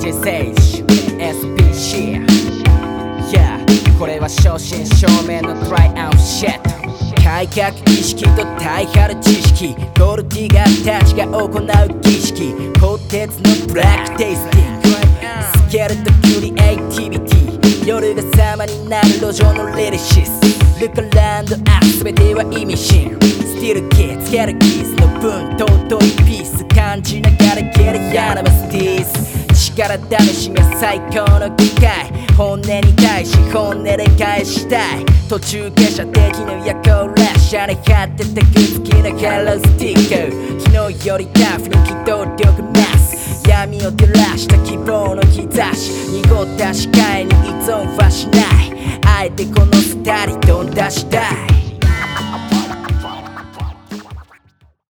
DJ セイジ SPC Yeah これは正真正銘のトライアンドシット改革意識と大ハル知識ゴールディガーたちが行う儀式鋼鉄のブラックテイスティングスケルとクリエイティビティ夜が様になる路上のリリシスルカランドア全ては意味深スティルキッズゲルキーズの分尊いピース感じながらゲリアナマスティース力試しが最高の機会本音に対し本音で返したい途中下車的な夜行列車に貼ってたグッきなハロースティック昨日よりタフに機動力増す闇を照らした希望の兆し濁った視界に依存はしないあえてこのスタリドン出したい